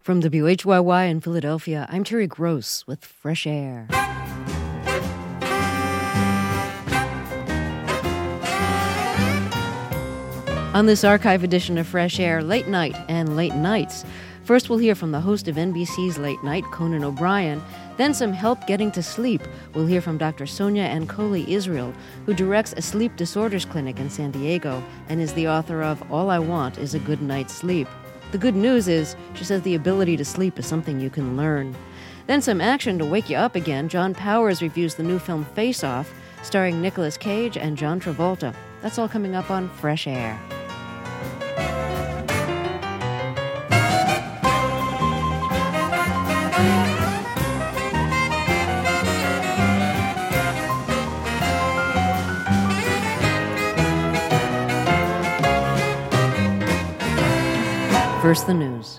From WHYY in Philadelphia, I'm Terry Gross with Fresh Air. On this archive edition of Fresh Air, late night and late nights. First, we'll hear from the host of NBC's Late Night, Conan O'Brien. Then some help getting to sleep. We'll hear from Dr. Sonia Ancoli Israel, who directs a sleep disorders clinic in San Diego and is the author of All I Want is a Good Night's Sleep. The good news is, she says the ability to sleep is something you can learn. Then some action to wake you up again. John Powers reviews the new film Face Off, starring Nicolas Cage and John Travolta. That's all coming up on Fresh Air. First, the news.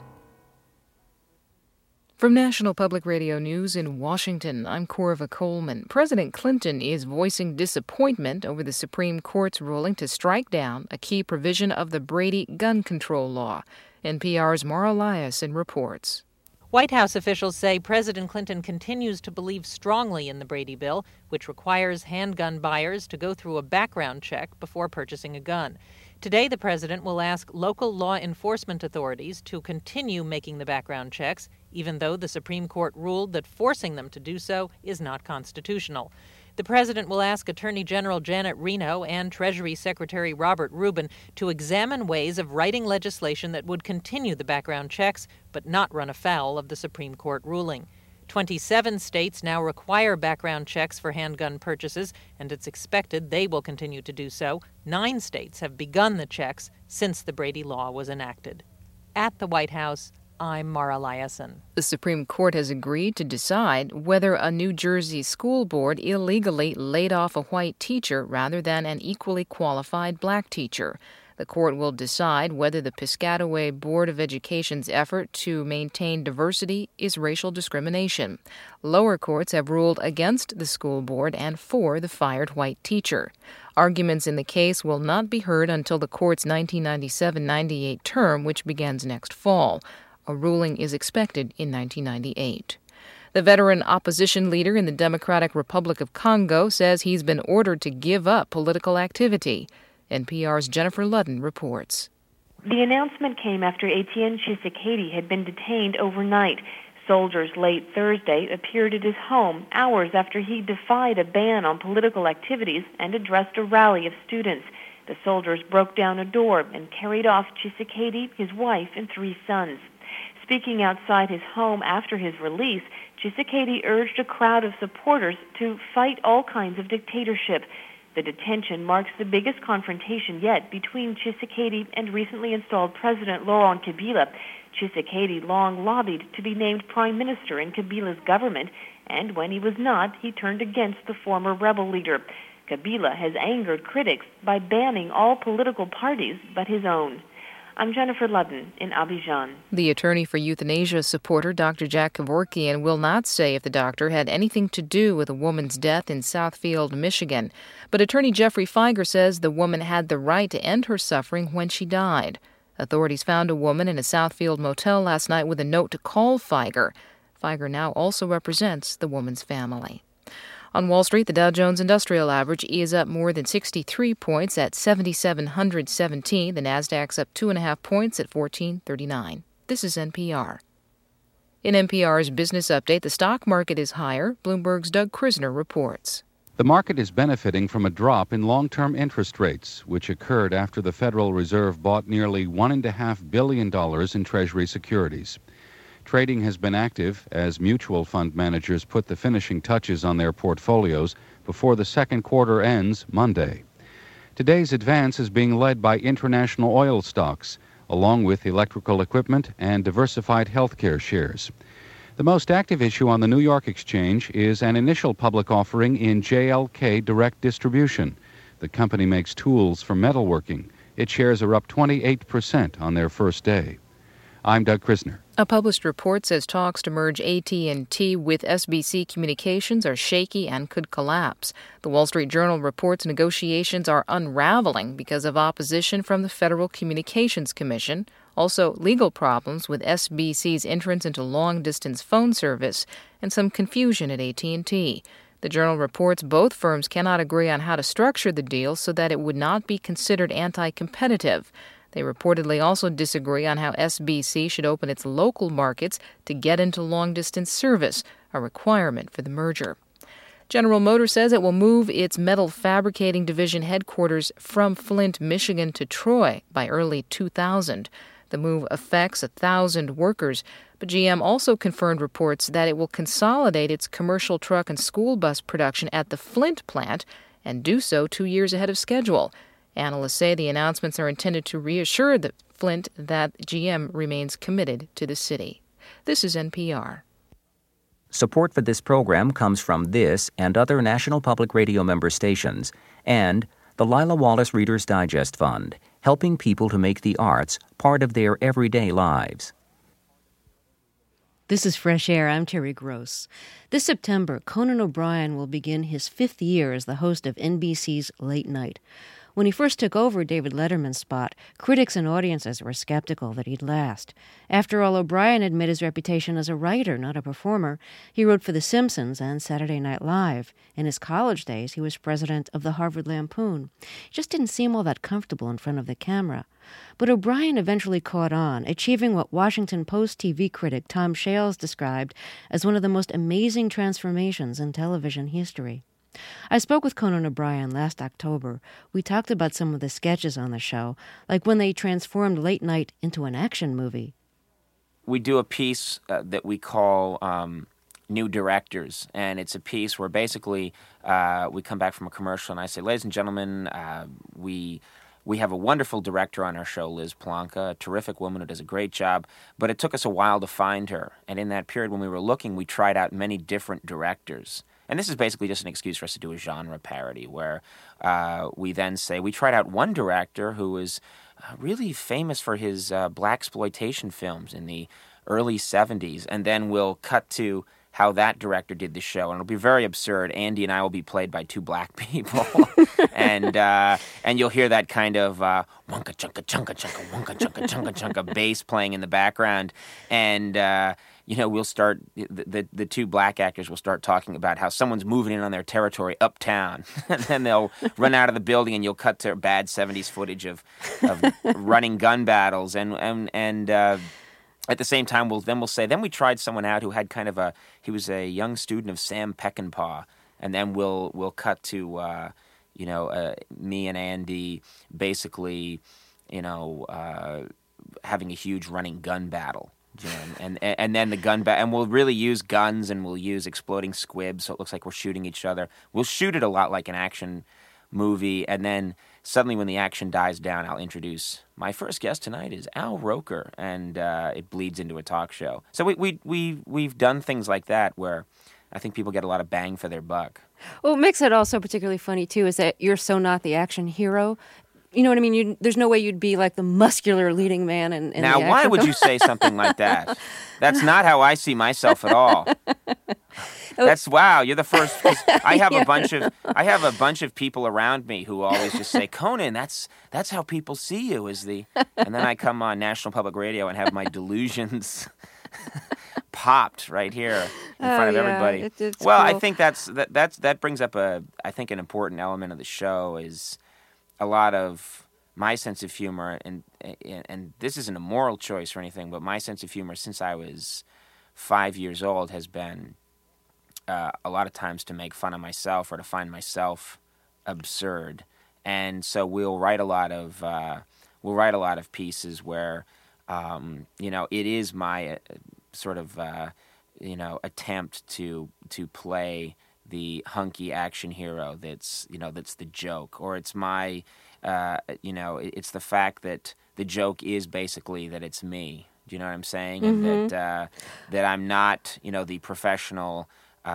From National Public Radio News in Washington, I'm Corva Coleman. President Clinton is voicing disappointment over the Supreme Court's ruling to strike down a key provision of the Brady gun control law. NPR's Mara Liasson reports. White House officials say President Clinton continues to believe strongly in the Brady bill, which requires handgun buyers to go through a background check before purchasing a gun. Today, the president will ask local law enforcement authorities to continue making the background checks, even though the Supreme Court ruled that forcing them to do so is not constitutional. The president will ask Attorney General Janet Reno and Treasury Secretary Robert Rubin to examine ways of writing legislation that would continue the background checks but not run afoul of the Supreme Court ruling. 27 states now require background checks for handgun purchases, and it's expected they will continue to do so. 9 states have begun the checks since the Brady law was enacted. At the White House, I'm Mara Liasson. The Supreme Court has agreed to decide whether a New Jersey school board illegally laid off a white teacher rather than an equally qualified black teacher. The court will decide whether the Piscataway Board of Education's effort to maintain diversity is racial discrimination. Lower courts have ruled against the school board and for the fired white teacher. Arguments in the case will not be heard until the court's 1997-98 term, which begins next fall. A ruling is expected in 1998. The veteran opposition leader in the Democratic Republic of Congo says he's been ordered to give up political activity. NPR's Jennifer Ludden reports. The announcement came after Etienne Tshisekedi had been detained overnight. Soldiers late Thursday appeared at his home hours after he defied a ban on political activities and addressed a rally of students. The soldiers broke down a door and carried off Tshisekedi, his wife, and 3 sons. Speaking outside his home after his release, Tshisekedi urged a crowd of supporters to fight all kinds of dictatorship. The detention marks the biggest confrontation yet between Tshisekedi and recently installed President Laurent Kabila. Tshisekedi long lobbied to be named prime minister in Kabila's government, and when he was not, he turned against the former rebel leader. Kabila has angered critics by banning all political parties but his own. I'm Jennifer Ludden in Abidjan. The attorney for euthanasia supporter Dr. Jack Kevorkian will not say if the doctor had anything to do with a woman's death in Southfield, Michigan. But attorney Jeffrey Feiger says the woman had the right to end her suffering when she died. Authorities found a woman in a Southfield motel last night with a note to call Feiger. Feiger now also represents the woman's family. On Wall Street, the Dow Jones Industrial Average is up more than 63 points at 7,717. The Nasdaq's up 2.5 points at 1439. This is NPR. In NPR's Business Update, the stock market is higher. Bloomberg's Doug Krisner reports. The market is benefiting from a drop in long-term interest rates, which occurred after the Federal Reserve bought nearly $1.5 billion in Treasury securities. Trading has been active as mutual fund managers put the finishing touches on their portfolios before the second quarter ends Monday. Today's advance is being led by international oil stocks, along with electrical equipment and diversified healthcare shares. The most active issue on the New York Exchange is an initial public offering in JLK Direct Distribution. The company makes tools for metalworking. Its shares are up 28% on their first day. I'm Doug Krisner. A published report says talks to merge AT&T with SBC Communications are shaky and could collapse. The Wall Street Journal reports negotiations are unraveling because of opposition from the Federal Communications Commission. Also, legal problems with SBC's entrance into long-distance phone service and some confusion at AT&T. The Journal reports both firms cannot agree on how to structure the deal so that it would not be considered anti-competitive. They reportedly also disagree on how SBC should open its local markets to get into long-distance service, a requirement for the merger. General Motors says it will move its metal fabricating division headquarters from Flint, Michigan to Troy by early 2000. The move affects 1,000 workers, but GM also confirmed reports that it will consolidate its commercial truck and school bus production at the Flint plant and do so 2 years ahead of schedule. Analysts say the announcements are intended to reassure the Flint that GM remains committed to the city. This is NPR. Support for this program comes from this and other National Public Radio member stations and the Lila Wallace Reader's Digest Fund, helping people to make the arts part of their everyday lives. This is Fresh Air. I'm Terry Gross. This September, Conan O'Brien will begin his 5th year as the host of NBC's Late Night. When he first took over David Letterman's spot, critics and audiences were skeptical that he'd last. After all, O'Brien had made his reputation as a writer, not a performer. He wrote for The Simpsons and Saturday Night Live. In his college days, he was president of the Harvard Lampoon. He just didn't seem all that comfortable in front of the camera. But O'Brien eventually caught on, achieving what Washington Post TV critic Tom Shales described as one of the most amazing transformations in television history. I spoke with Conan O'Brien last October. We talked about some of the sketches on the show, like when they transformed Late Night into an action movie. We do a piece that we call New Directors, and it's a piece where basically we come back from a commercial and I say, ladies and gentlemen, we have a wonderful director on our show, Liz Plonka, a terrific woman who does a great job, but it took us a while to find her. And in that period when we were looking, we tried out many different directors. And this is basically just an excuse for us to do a genre parody where we then say we tried out one director who was really famous for his blaxploitation films in the early 70s, and then we'll cut to how that director did the show, and it'll be very absurd. Andy and I will be played by two black people, and you'll hear that kind of wonka chunka chunka chunka wonka chunka chunka chunka bass playing in the background, and we'll start the two black actors will start talking about how someone's moving in on their territory uptown, and then they'll run out of the building, and you'll cut to bad 70s footage of running gun battles, and at the same time, we'll say, then we tried someone out who had he was a young student of Sam Peckinpah, and then we'll cut to, me and Andy basically, having a huge running gun battle, and then the gun battle, and we'll really use guns and we'll use exploding squibs, so it looks like we're shooting each other. We'll shoot it a lot like an action movie, and then suddenly when the action dies down, I'll introduce my first guest tonight is Al Roker, and it bleeds into a talk show. So we've done things like that where I think people get a lot of bang for their buck. Well, what makes it also particularly funny, too, is that you're so not the action hero. You know what I mean? There's no way you'd be like the muscular leading man in the action why would film. you say something like that? That's not how I see myself at all. That's wow. You're the first. I have a bunch of people around me who always just say, "Conan, that's how people see you." And then I come on National Public Radio and have my delusions popped right here in front of everybody. It's well, cool. I think that brings up an important element of the show is a lot of my sense of humor, and this isn't a moral choice or anything, but my sense of humor since I was 5 years old has been a lot of times to make fun of myself or to find myself absurd, and so we'll write a lot of pieces where it is my sort of attempt to play the hunky action hero that's the joke, or it's my it's the fact that the joke is basically that it's me. Do you know what I'm saying? Mm-hmm. And that I'm not the professional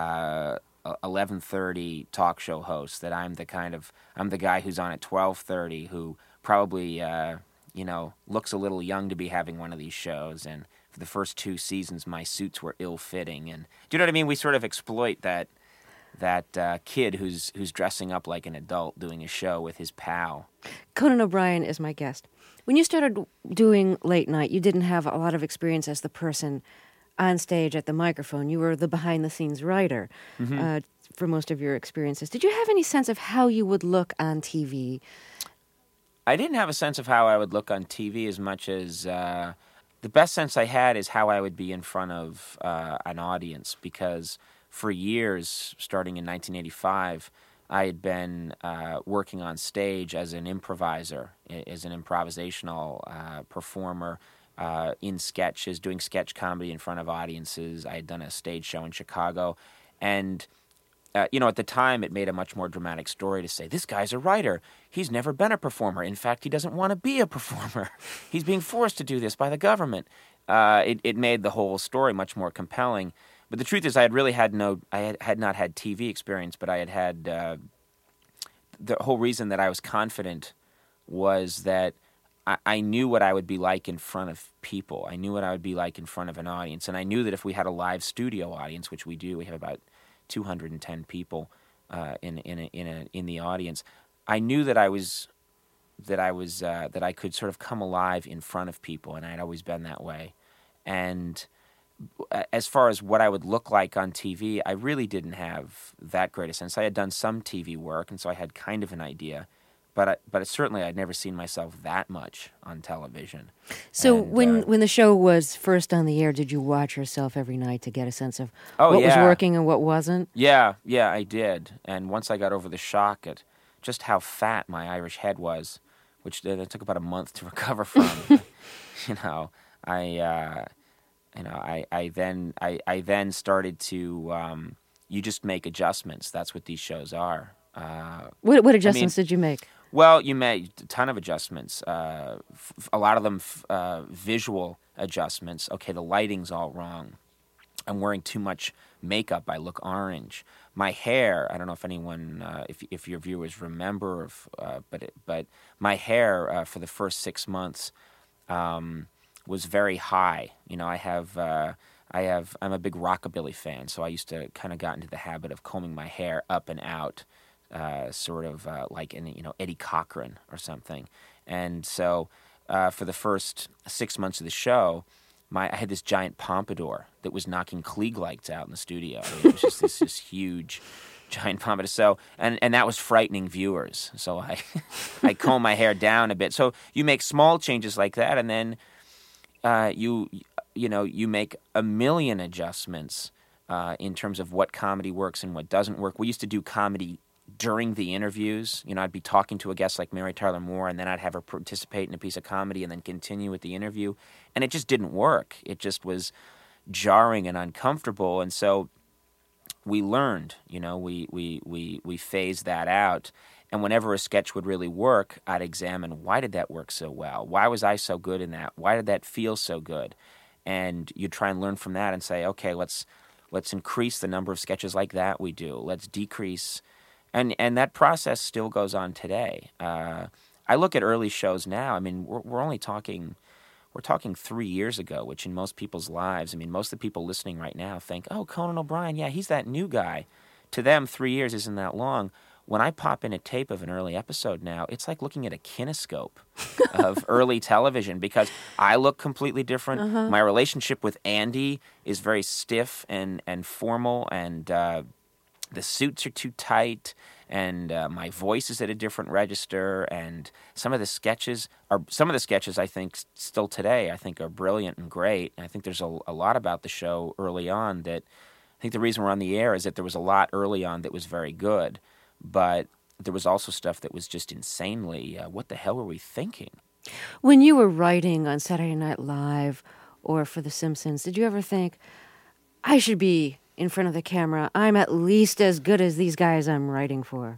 11:30 talk show host. That I'm the guy who's on at 12:30 who probably looks a little young to be having one of these shows. And for the first 2 seasons, my suits were ill-fitting. And do you know what I mean? We sort of exploit that that kid who's dressing up like an adult doing a show with his pal. Conan O'Brien is my guest. When you started doing late night, you didn't have a lot of experience as the person on stage at the microphone. You were the behind-the-scenes writer for most of your experiences. Did you have any sense of how you would look on TV? I didn't have a sense of how I would look on TV as much as the best sense I had is how I would be in front of an audience, because for years, starting in 1985, I had been working on stage as an improviser, as an improvisational performer in sketches, doing sketch comedy in front of audiences. I had done a stage show in Chicago, and at the time, it made a much more dramatic story to say, this guy's a writer. He's never been a performer. In fact, he doesn't want to be a performer. He's being forced to do this by the government. It made the whole story much more compelling. But the truth is, I had not had TV experience, but I had the whole reason that I was confident was that I knew what I would be like in front of people. I knew what I would be like in front of an audience. And I knew that if we had a live studio audience, which we do, we have about 210 people in the audience. I knew that I could sort of come alive in front of people, and I had always been that way. And as far as what I would look like on TV, I really didn't have that great a sense. I had done some TV work, and so I had kind of an idea. But certainly I'd never seen myself that much on television. So when the show was first on the air, did you watch yourself every night to get a sense of what was working and what wasn't? Yeah, I did. And once I got over the shock at just how fat my Irish head was, which it took about a month to recover from, I then started to you just make adjustments. That's what these shows are. What adjustments did you make? Well, you made a ton of adjustments. A lot of them visual adjustments. Okay, the lighting's all wrong. I'm wearing too much makeup. I look orange. My hair, I don't know if anyone, if your viewers remember, but my hair for the first 6 months was very high. I'm a big rockabilly fan, so I used to kind of got into the habit of combing my hair up and out. Sort of like Eddie Cochran or something. And so for the first 6 months of the show, I had this giant pompadour that was knocking Klieg lights out in the studio. It was just this huge, giant pompadour. So and that was frightening viewers. So I comb my hair down a bit. So you make small changes like that, and then you make a million adjustments in terms of what comedy works and what doesn't work. We used to do comedy during the interviews. I'd be talking to a guest like Mary Tyler Moore, and then I'd have her participate in a piece of comedy and then continue with the interview. And it just didn't work. It just was jarring and uncomfortable. And so we learned, we phased that out. And whenever a sketch would really work, I'd examine, why did that work so well? Why was I so good in that? Why did that feel so good? And you try and learn from that and say, okay, let's increase the number of sketches like that we do. Let's decrease. And that process still goes on today. I look at early shows now. I mean, we're only talking 3 years ago, which in most people's lives, I mean, most of the people listening right now think, oh, Conan O'Brien, yeah, he's that new guy. To them, 3 years isn't that long. When I pop in a tape of an early episode now, it's like looking at a kinescope of early television, because I look completely different. Uh-huh. My relationship with Andy is very stiff and formal, and the suits are too tight, and my voice is at a different register, and some of the sketches I think still today I think are brilliant and great. And I think there's a lot about the show early on that I think the reason we're on the air is that there was a lot early on that was very good, but there was also stuff that was just insanely, what the hell were we thinking? When you were writing on Saturday Night Live or for The Simpsons, did you ever think, I should be in front of the camera, I'm at least as good as these guys I'm writing for?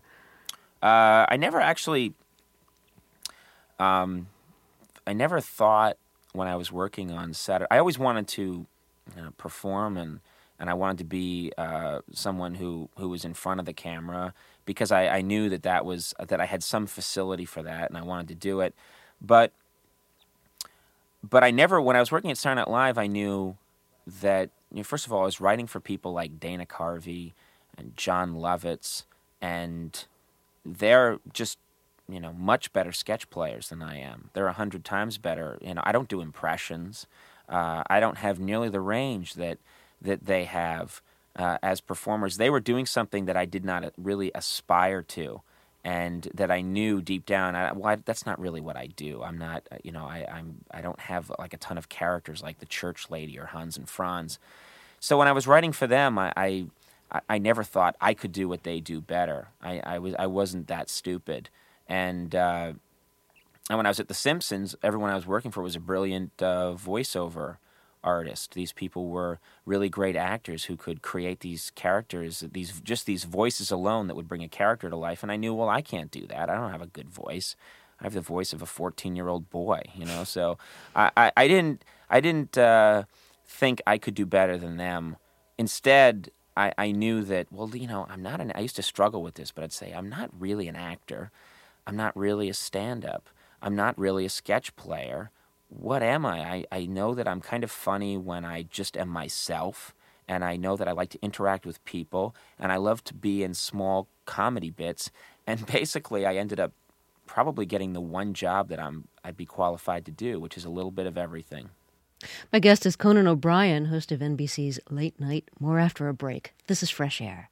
I never actually, I never thought when I was working on Saturday, I always wanted to perform, and I wanted to be someone who was in front of the camera, because I knew that I had some facility for that, and I wanted to do it. But I never, when I was working at Saturday Night Live, I knew that, first of all, I was writing for people like Dana Carvey, and John Lovitz, and they're just, much better sketch players than I am. They're 100 times better. I don't do impressions. I don't have nearly the range that they have as performers. They were doing something that I did not really aspire to, and that I knew deep down, that's not really what I do. I'm not, I don't have like a ton of characters like the Church Lady or Hans and Franz. So when I was writing for them, I never thought I could do what they do better. I wasn't that stupid. And when I was at The Simpsons, everyone I was working for was a brilliant voiceover artist. These people were really great actors who could create these characters, these voices alone that would bring a character to life. And I knew, well, I can't do that. I don't have a good voice. I have the voice of a 14-year-old boy, So I didn't think I could do better than them. Instead, I knew that, well, I used to struggle with this, but I'd say I'm not really an actor. I'm not really a stand-up. I'm not really a sketch player. What am I? I know that I'm kind of funny when I just am myself, and I know that I like to interact with people, and I love to be in small comedy bits. And basically, I ended up probably getting the one job that I'd be qualified to do, which is a little bit of everything. My guest is Conan O'Brien, host of NBC's Late Night. More after a break. This is Fresh Air.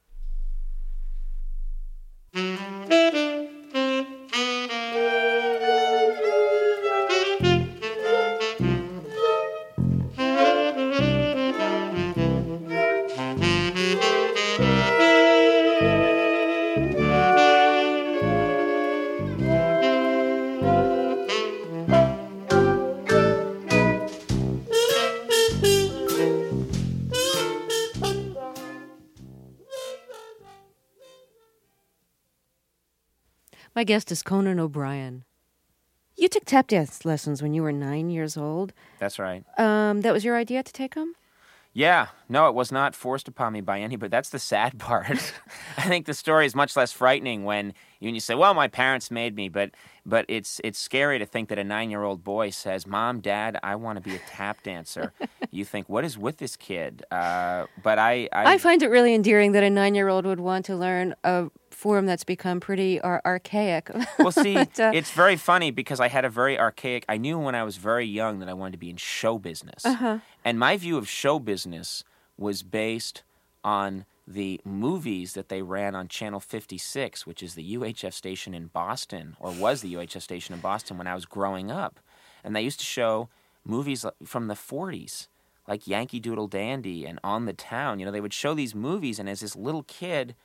My guest is Conan O'Brien. You took tap dance lessons when you were 9 years old. That's right. That was your idea to take them? Yeah. No, it was not forced upon me by anybody. That's the sad part. I think the story is much less frightening when you say, well, my parents made me, but it's scary to think that a 9-year-old boy says, Mom, Dad, I want to be a tap dancer. You think, what is with this kid? But I find it really endearing that a 9-year-old would want to learn a form that's become pretty archaic. Well, see, it's very funny because I had a very archaic... I knew when I was very young that I wanted to be in show business. Uh-huh. And my view of show business was based on the movies that they ran on Channel 56, which is the UHF station in Boston, or was the UHF station in Boston when I was growing up. And they used to show movies from the 40s, like Yankee Doodle Dandy and On the Town. They would show these movies, and as this little kid,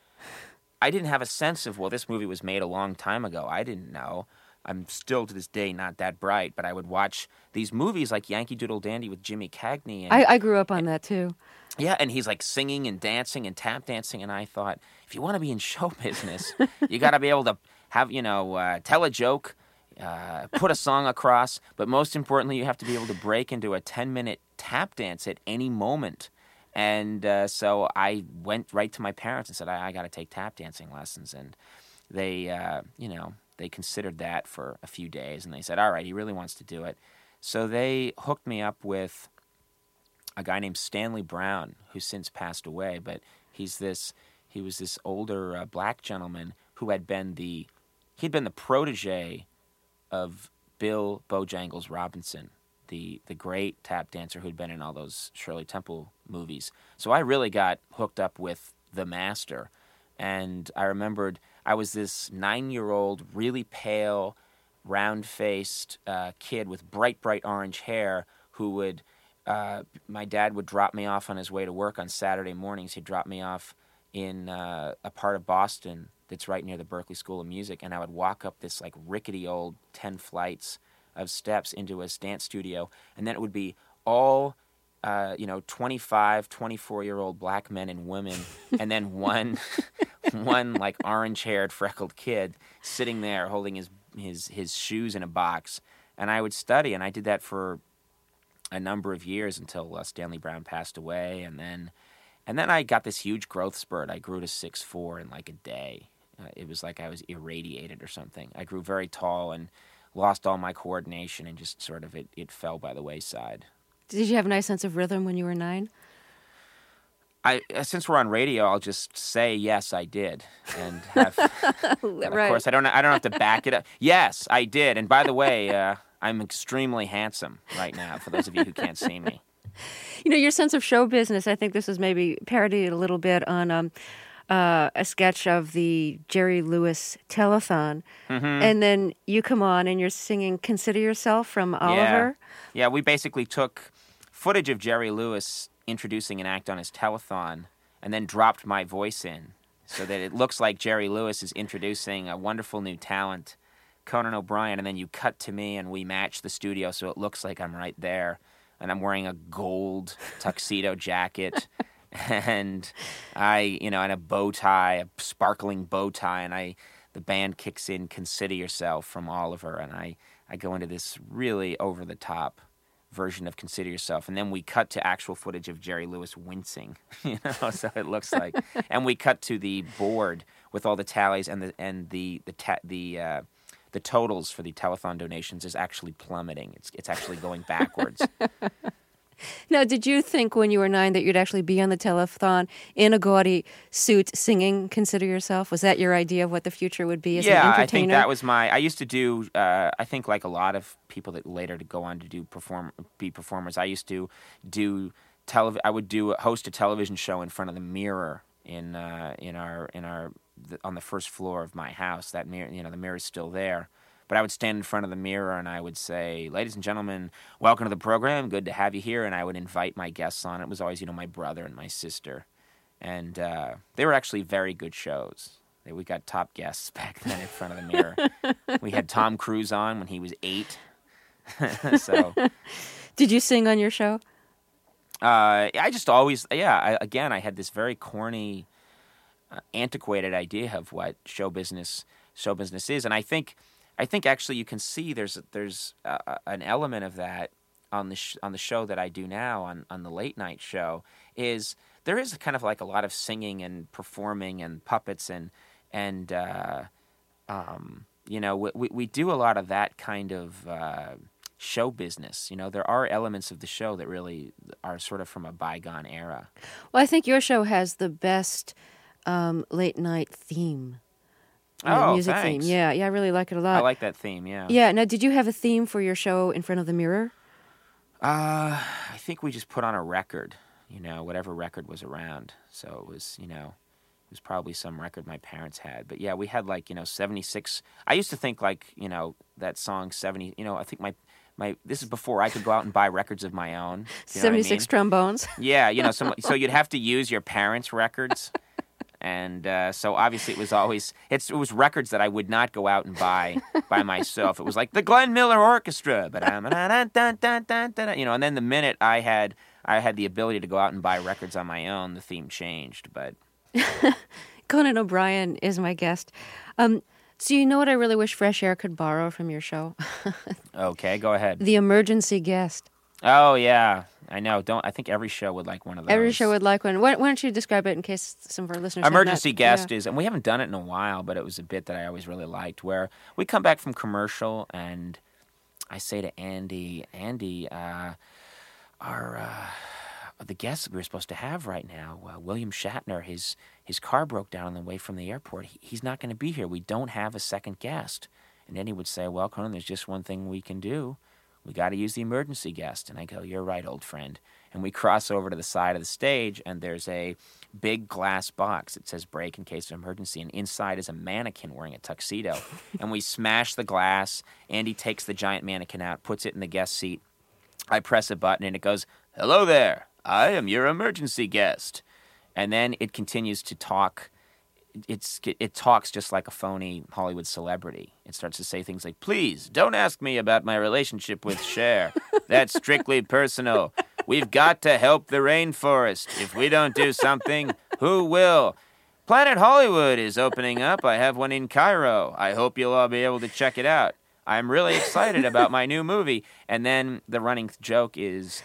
I didn't have a sense of, well, this movie was made a long time ago. I didn't know. I'm still to this day not that bright, but I would watch these movies like Yankee Doodle Dandy with Jimmy Cagney. And I grew up on that too. Yeah, and he's like singing and dancing and tap dancing, and I thought, if you want to be in show business, you got to be able to have, tell a joke, put a song across, but most importantly, you have to be able to break into a 10-minute tap dance at any moment. And so I went right to my parents and said, I got to take tap dancing lessons, and they, they considered that for a few days, and they said, all right, he really wants to do it. So they hooked me up with a guy named Stanley Brown, who's since passed away, but he was this older black gentleman who he'd been the protege of Bill Bojangles Robinson, the great tap dancer who'd been in all those Shirley Temple movies. So I really got hooked up with the master, and I remembered I was this 9-year-old, really pale, round-faced kid with bright orange hair who would... my dad would drop me off on his way to work on Saturday mornings. He'd drop me off in a part of Boston that's right near the Berklee School of Music, and I would walk up this like rickety old 10 flights of steps into a dance studio, and then it would be all 25, 24-year-old black men and women, and then one like orange-haired freckled kid sitting there holding his shoes in a box, and I would study, and I did that for a number of years until Stanley Brown passed away, and then I got this huge growth spurt. I grew to 6'4" in like a day. It was like I was irradiated or something. I grew very tall and lost all my coordination, and just sort of it fell by the wayside. Did you have a nice sense of rhythm when you were 9? Since we're on radio, I'll just say yes, I did, and have. And of Right. course, I don't have to back it up. Yes, I did, and by the way, I'm extremely handsome right now. For those of you who can't see me, Your sense of show business, I think this was maybe parodied a little bit on a sketch of the Jerry Lewis telethon. And then you come on and you're singing Consider Yourself from Oliver. Yeah, we basically took footage of Jerry Lewis introducing an act on his telethon and then dropped my voice in so that it looks like Jerry Lewis is introducing a wonderful new talent, Conan O'Brien, and then you cut to me and we match the studio so it looks like I'm right there and I'm wearing a gold tuxedo jacket and and a bow tie, a sparkling bow tie, and the band kicks in Consider Yourself from Oliver, and I go into this really over-the-top version of Consider Yourself, and then we cut to actual footage of Jerry Lewis wincing, so it looks like, and we cut to the board with all the tallies and the totals for the telethon donations is actually plummeting. It's actually going backwards. Now, did you think when you were 9 that you'd actually be on the telethon in a gaudy suit singing Consider Yourself? Was that your idea of what the future would be as an entertainer? Yeah, I think that was I used to do, I think like a lot of people that later to go on to be performers, I used to do, host a television show in front of the mirror on the first floor of my house. That mirror, the mirror's still there. But I would stand in front of the mirror and I would say, "Ladies and gentlemen, welcome to the program. Good to have you here." And I would invite my guests on. It was always, my brother and my sister. And they were actually very good shows. We got top guests back then in front of the mirror. We had Tom Cruise on when he was 8. So, Did you sing on your show? I just always, I had this very corny, antiquated idea of what show business is. And I think actually you can see there's an element of that on the show that I do now on the late night show. Is there is kind of like a lot of singing and performing and puppets and we do a lot of that kind of show business. There are elements of the show that really are sort of from a bygone era. Well, I think your show has the best late night theme. Music thanks. theme. Yeah, I really like it a lot. I like that theme, yeah. Yeah, now did you have a theme for your show in front of the mirror? I think we just put on a record, whatever record was around. So it was, it was probably some record my parents had. But yeah, we had 76. I used to think that song 70, I think my this is before I could go out and buy records of my own. 76 trombones. Yeah, so you'd have to use your parents' records. And so obviously it was records that I would not go out and buy by myself. It was like the Glenn Miller Orchestra, but and then the minute I had the ability to go out and buy records on my own, the theme changed. But Conan O'Brien is my guest. So you know what I really wish Fresh Air could borrow from your show? Okay, go ahead. The emergency guest. Oh yeah. I know. I think every show would like one of those. Every show would like one. Why don't you describe it in case some of our listeners Emergency guest is, and we haven't done it in a while, but it was a bit that I always really liked, where we come back from commercial and I say to Andy, the guest we were supposed to have right now, William Shatner, his car broke down on the way from the airport. He's not going to be here. We don't have a second guest. And then he would say, "Well, Conan, there's just one thing we can do. We got to use the emergency guest." And I go, "You're right, old friend." And we cross over to the side of the stage, and there's a big glass box. It says "break in case of emergency," and inside is a mannequin wearing a tuxedo. And we smash the glass. Andy takes the giant mannequin out, puts it in the guest seat. I press a button, and it goes, "Hello there. I am your emergency guest." And then it continues to talk. It talks just like a phony Hollywood celebrity. It starts to say things like, "Please, don't ask me about my relationship with Cher. That's strictly personal. We've got to help the rainforest. If we don't do something, who will? Planet Hollywood is opening up. I have one in Cairo. I hope you'll all be able to check it out. I'm really excited about my new movie." And then the running joke is...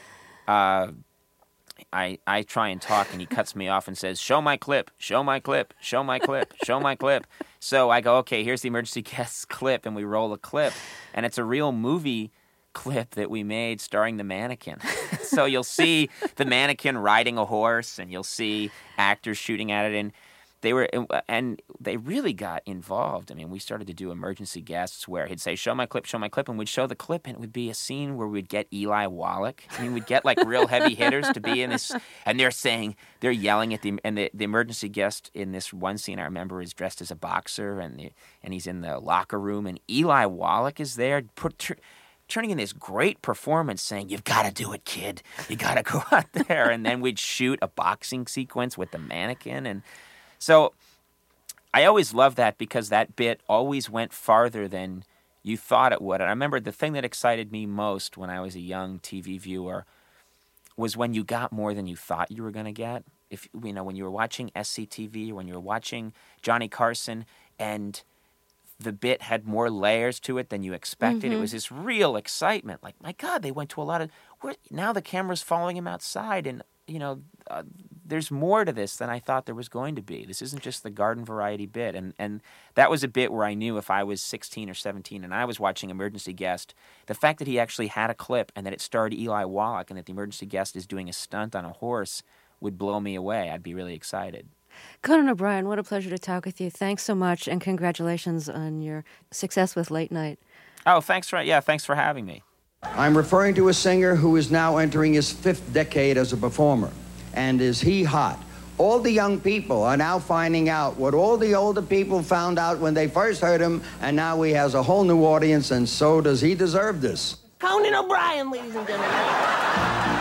I try and talk, and he cuts me off and says, "Show my clip, show my clip, show my clip, show my clip." So I go, "Okay, here's the emergency guest clip," and we roll a clip. And it's a real movie clip that we made starring the mannequin. So you'll see the mannequin riding a horse, and you'll see actors shooting at it, and they really got involved. I mean, we started to do emergency guests where he'd say, show my clip, and we'd show the clip, and it would be a scene where we'd get Eli Wallach. I mean, we'd get like real heavy hitters to be in this, and they're yelling at the emergency guest in this one scene I remember is dressed as a boxer, and he's in the locker room, and Eli Wallach is there, turning in this great performance saying, you've got to do it, kid. You got to go out there. And then we'd shoot a boxing sequence with the mannequin, and so I always loved that because that bit always went farther than you thought it would. And I remember the thing that excited me most when I was a young TV viewer was when you got more than you thought you were going to get. If when you were watching SCTV or when you were watching Johnny Carson and the bit had more layers to it than you expected. It was this real excitement. Like, my God, they went to a lot of... now the camera's following him outside, and, there's more to this than I thought there was going to be. This isn't just the garden variety bit. And that was a bit where I knew if I was 16 or 17 and I was watching Emergency Guest, the fact that he actually had a clip and that it starred Eli Wallach and that the emergency guest is doing a stunt on a horse would blow me away. I'd be really excited. Conan O'Brien, what a pleasure to talk with you. Thanks so much, and congratulations on your success with Late Night. Oh, thanks for having me. I'm referring to a singer who is now entering his 5th decade as a performer. And is he hot? All the young people are now finding out what all the older people found out when they first heard him, and now he has a whole new audience, and so does he deserve this. Conan O'Brien, ladies and gentlemen.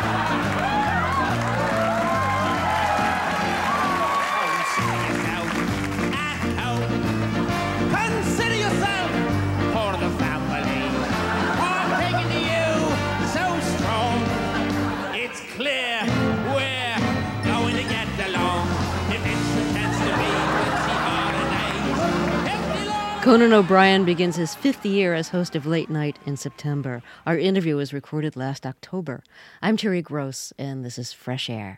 Conan O'Brien begins his 5th year as host of Late Night in September. Our interview was recorded last October. I'm Terry Gross, and this is Fresh Air.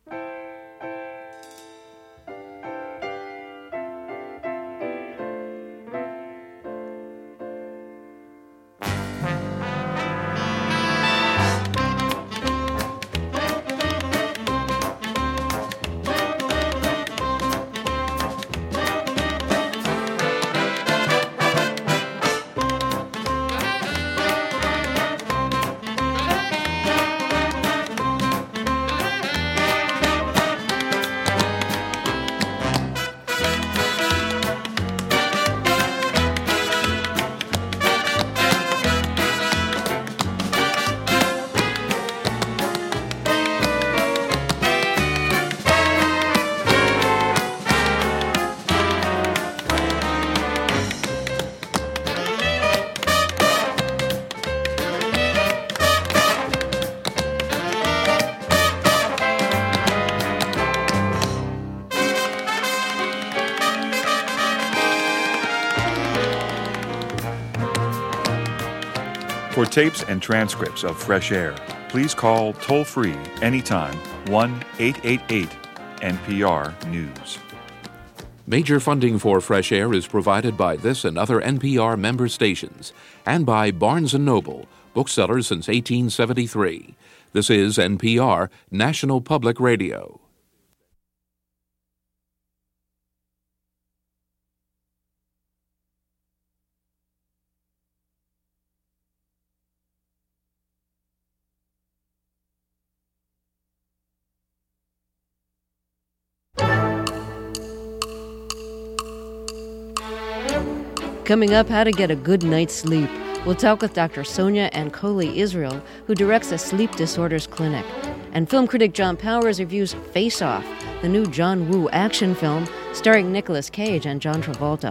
For tapes and transcripts of Fresh Air, please call toll-free anytime 1-888-NPR-NEWS. Major funding for Fresh Air is provided by this and other NPR member stations and by Barnes & Noble, booksellers since 1873. This is NPR, National Public Radio. Coming up, how to get a good night's sleep. We'll talk with Dr. Sonia Ancoli Israel, who directs a sleep disorders clinic. And film critic John Powers reviews Face Off, the new John Woo action film starring Nicolas Cage and John Travolta.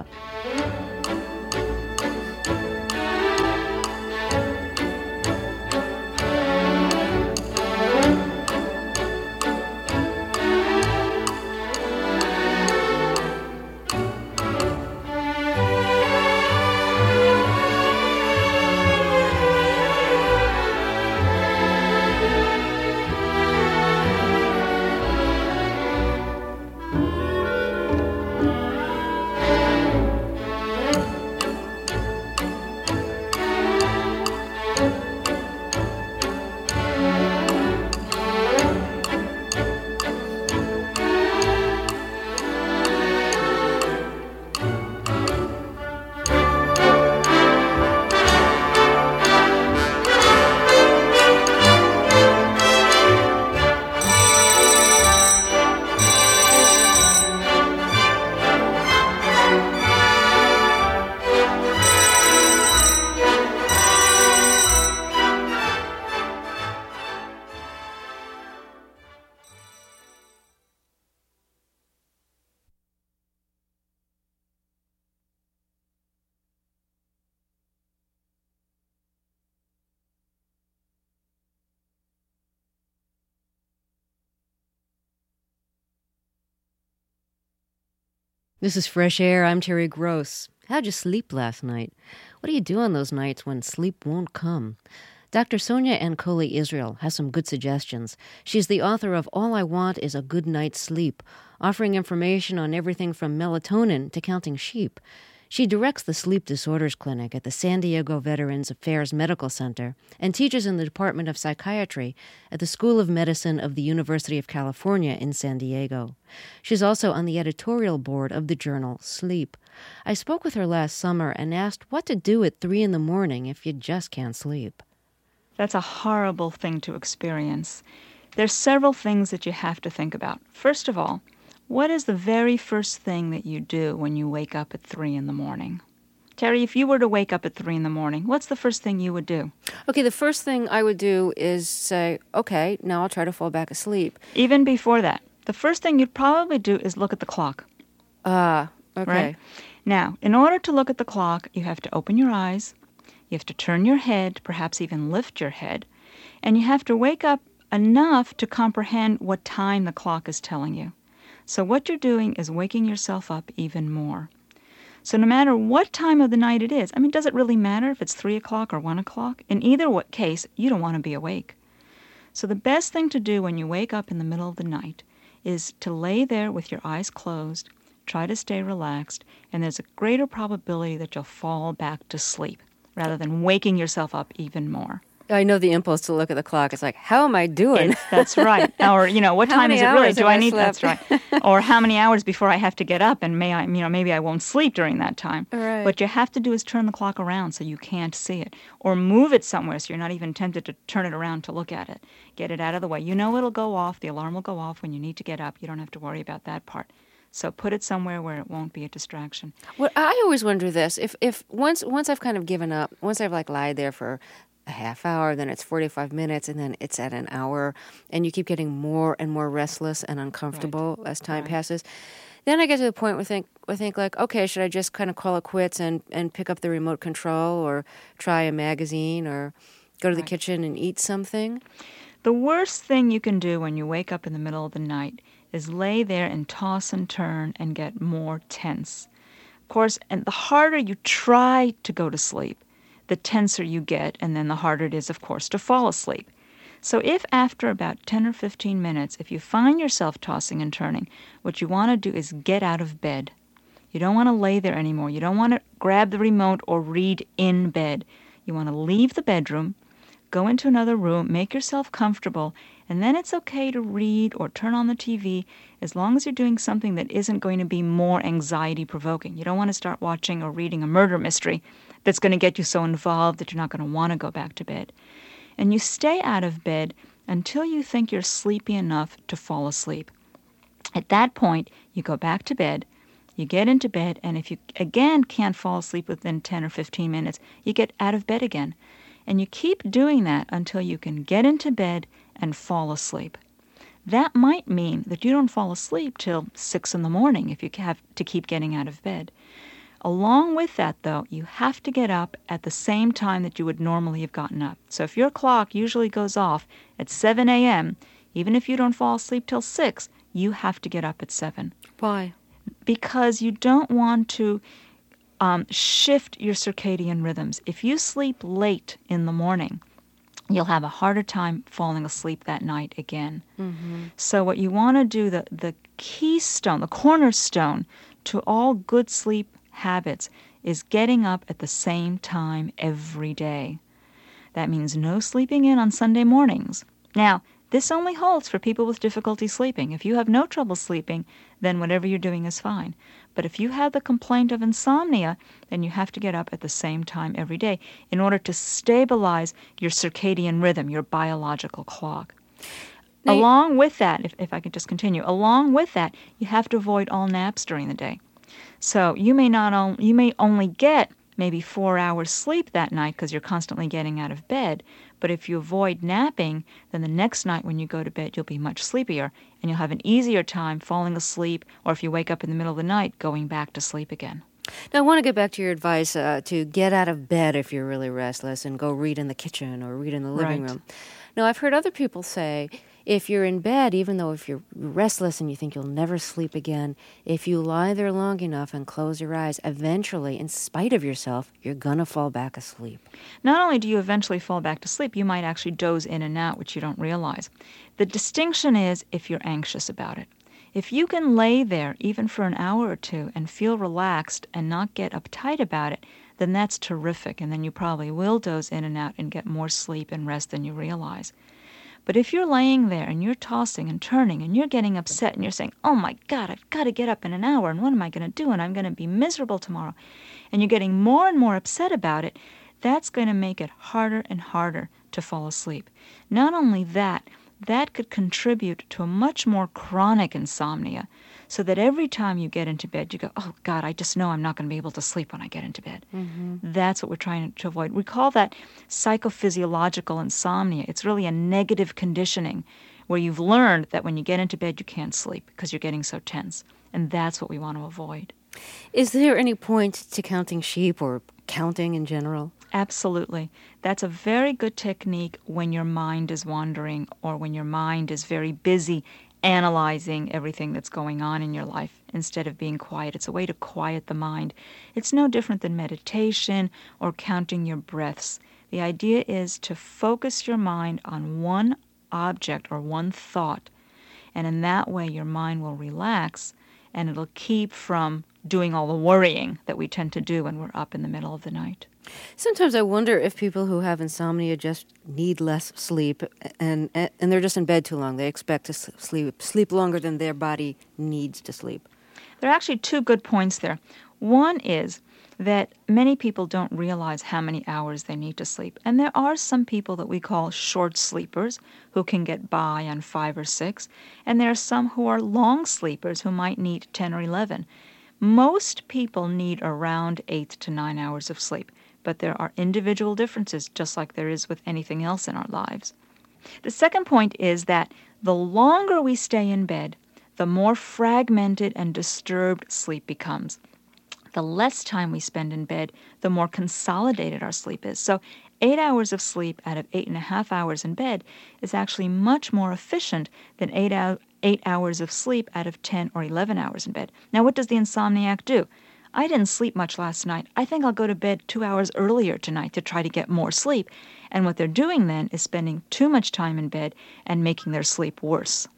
This is Fresh Air. I'm Terry Gross. How'd you sleep last night? What do you do on those nights when sleep won't come? Dr. Sonia Ancoli Israel has some good suggestions. She's the author of All I Want is a Good Night's Sleep, offering information on everything from melatonin to counting sheep. She directs the Sleep Disorders Clinic at the San Diego Veterans Affairs Medical Center and teaches in the Department of Psychiatry at the School of Medicine of the University of California in San Diego. She's also on the editorial board of the journal Sleep. I spoke with her last summer and asked what to do at 3 a.m. if you just can't sleep. That's a horrible thing to experience. There's several things that you have to think about. First of all, what is the very first thing that you do when you wake up at 3 a.m? Terry, if you were to wake up at 3 a.m, what's the first thing you would do? Okay, the first thing I would do is say, okay, now I'll try to fall back asleep. Even before that, the first thing you'd probably do is look at the clock. Okay. Right? Now, in order to look at the clock, you have to open your eyes, you have to turn your head, perhaps even lift your head, and you have to wake up enough to comprehend what time the clock is telling you. So what you're doing is waking yourself up even more. So no matter what time of the night it is, does it really matter if it's 3 o'clock or 1 o'clock? In either case, you don't want to be awake. So the best thing to do when you wake up in the middle of the night is to lay there with your eyes closed, try to stay relaxed, and there's a greater probability that you'll fall back to sleep rather than waking yourself up even more. I know the impulse to look at the clock. It's like, how am I doing? That's right. Or, what time is it really? Do I need? Slept? That's right. Or how many hours before I have to get up, and maybe I won't sleep during that time. Right. What you have to do is turn the clock around so you can't see it, or move it somewhere so you're not even tempted to turn it around to look at it. Get it out of the way. It'll go off. The alarm will go off when you need to get up. You don't have to worry about that part. So put it somewhere where it won't be a distraction. Well, I always wonder this: if once I've kind of given up, once I've lied there for a half hour, then it's 45 minutes, and then it's at an hour, and you keep getting more and more restless and uncomfortable as time passes. Then I get to the point where I think okay, should I just kind of call it quits and pick up the remote control, or try a magazine, or go to the kitchen and eat something? The worst thing you can do when you wake up in the middle of the night is lay there and toss and turn and get more tense. Of course, and the harder you try to go to sleep, the tenser you get, and then the harder it is, of course, to fall asleep. So if after about 10 or 15 minutes, if you find yourself tossing and turning, what you want to do is get out of bed. You don't want to lay there anymore. You don't want to grab the remote or read in bed. You want to leave the bedroom, go into another room, make yourself comfortable, and then it's okay to read or turn on the TV as long as you're doing something that isn't going to be more anxiety-provoking. You don't want to start watching or reading a murder mystery that's going to get you so involved that you're not going to want to go back to bed. And you stay out of bed until you think you're sleepy enough to fall asleep. At that point, you go back to bed, you get into bed, and if you again can't fall asleep within 10 or 15 minutes, you get out of bed again. And you keep doing that until you can get into bed and fall asleep. That might mean that you don't fall asleep till 6 a.m. if you have to keep getting out of bed. Along with that, though, you have to get up at the same time that you would normally have gotten up. So if your clock usually goes off at 7 a.m., even if you don't fall asleep till 6, you have to get up at 7. Why? Because you don't want to shift your circadian rhythms. If you sleep late in the morning, you'll have a harder time falling asleep that night again. Mm-hmm. So what you want to do, the keystone, the cornerstone to all good sleep habits is getting up at the same time every day. That means no sleeping in on Sunday mornings. Now, this only holds for people with difficulty sleeping. If you have no trouble sleeping, then whatever you're doing is fine. But if you have the complaint of insomnia, then you have to get up at the same time every day in order to stabilize your circadian rhythm, your biological clock. Along with that, if I could just continue, along with that, you have to avoid all naps during the day. So you may only get maybe 4 hours sleep that night because you're constantly getting out of bed. But if you avoid napping, then the next night when you go to bed, you'll be much sleepier, and you'll have an easier time falling asleep, or if you wake up in the middle of the night, going back to sleep again. Now, I want to get back to your advice to get out of bed if you're really restless and go read in the kitchen or read in the living room. Now, I've heard other people say, if you're in bed, even though if you're restless and you think you'll never sleep again, if you lie there long enough and close your eyes, eventually, in spite of yourself, you're going to fall back asleep. Not only do you eventually fall back to sleep, you might actually doze in and out, which you don't realize. The distinction is if you're anxious about it. If you can lay there even for an hour or two and feel relaxed and not get uptight about it, then that's terrific, and then you probably will doze in and out and get more sleep and rest than you realize. But if you're laying there and you're tossing and turning and you're getting upset and you're saying, oh my God, I've got to get up in an hour and what am I going to do and I'm going to be miserable tomorrow, and you're getting more and more upset about it, that's going to make it harder and harder to fall asleep. Not only that could contribute to a much more chronic insomnia, so that every time you get into bed, you go, oh, God, I just know I'm not going to be able to sleep when I get into bed. Mm-hmm. That's what we're trying to avoid. We call that psychophysiological insomnia. It's really a negative conditioning where you've learned that when you get into bed, you can't sleep because you're getting so tense. And that's what we want to avoid. Is there any point to counting sheep or counting in general? Absolutely. That's a very good technique when your mind is wandering or when your mind is very busy analyzing everything that's going on in your life instead of being quiet. It's a way to quiet the mind. It's no different than meditation or counting your breaths. The idea is to focus your mind on one object or one thought, and in that way your mind will relax and it'll keep from doing all the worrying that we tend to do when we're up in the middle of the night. Sometimes I wonder if people who have insomnia just need less sleep and they're just in bed too long. They expect to sleep longer than their body needs to sleep. There are actually two good points there. One is that many people don't realize how many hours they need to sleep. And there are some people that we call short sleepers who can get by on 5 or 6. And there are some who are long sleepers who might need 10 or 11. Most people need around 8 to 9 hours of sleep. But there are individual differences, just like there is with anything else in our lives. The second point is that the longer we stay in bed, the more fragmented and disturbed sleep becomes. The less time we spend in bed, the more consolidated our sleep is. So 8 hours of sleep out of 8.5 hours in bed is actually much more efficient than 8 hours of sleep out of 10 or 11 hours in bed. Now, what does the insomniac do? I didn't sleep much last night. I think I'll go to bed 2 hours earlier tonight to try to get more sleep. And what they're doing then is spending too much time in bed and making their sleep worse.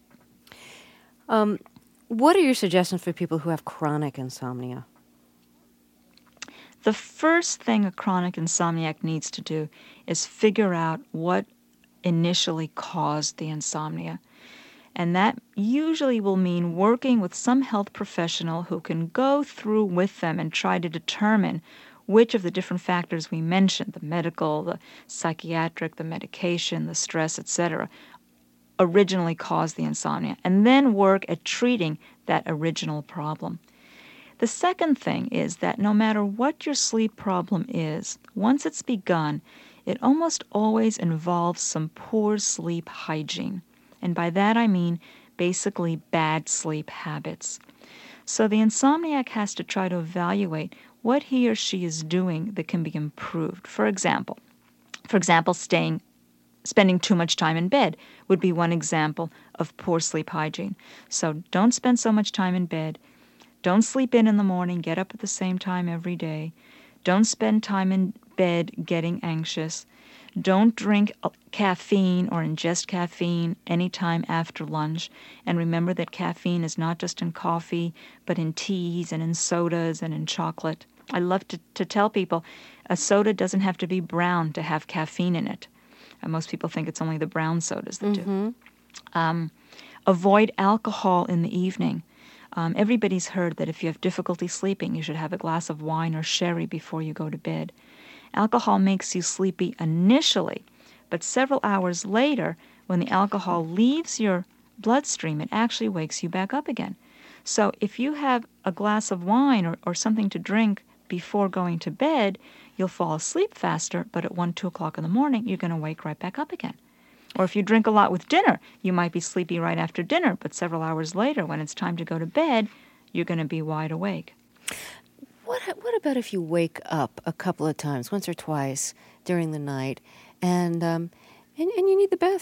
What are your suggestions for people who have chronic insomnia? The first thing a chronic insomniac needs to do is figure out what initially caused the insomnia. And that usually will mean working with some health professional who can go through with them and try to determine which of the different factors we mentioned, the medical, the psychiatric, the medication, the stress, etc., originally caused the insomnia, and then work at treating that original problem. The second thing is that no matter what your sleep problem is, once it's begun, it almost always involves some poor sleep hygiene. And by that I mean basically bad sleep habits. So the insomniac has to try to evaluate what he or she is doing that can be improved. For example, spending too much time in bed would be one example of poor sleep hygiene. So don't spend so much time in bed. Don't sleep in the morning. Get up at the same time every day. Don't spend time in bed getting anxious. Don't drink caffeine or ingest caffeine anytime after lunch. And remember that caffeine is not just in coffee, but in teas and in sodas and in chocolate. I love to tell people a soda doesn't have to be brown to have caffeine in it. And most people think it's only the brown sodas that do. Avoid alcohol in the evening. Everybody's heard that if you have difficulty sleeping, you should have a glass of wine or sherry before you go to bed. Alcohol makes you sleepy initially, but several hours later, when the alcohol leaves your bloodstream, it actually wakes you back up again. So if you have a glass of wine or something to drink before going to bed, you'll fall asleep faster, but at 1, 2 o'clock in the morning, you're going to wake right back up again. Or if you drink a lot with dinner, you might be sleepy right after dinner, but several hours later, when it's time to go to bed, you're going to be wide awake. What about if you wake up a couple of times, once or twice during the night, and you need the bathroom?